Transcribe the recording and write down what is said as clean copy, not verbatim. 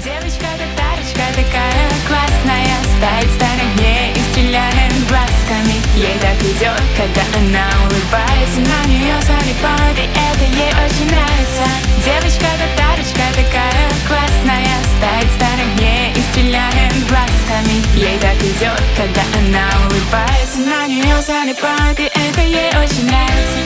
Девочка-татарочка такая классная, стоит в стороне и стреляет глазками. Ей так идет, когда она улыбается, на нее залипает, и это ей очень нравится. Девочка-татарочка такая классная, стоит в стороне и стреляет глазками. Ей так идет, когда она улыбается, на нее залипает, и это ей очень нравится.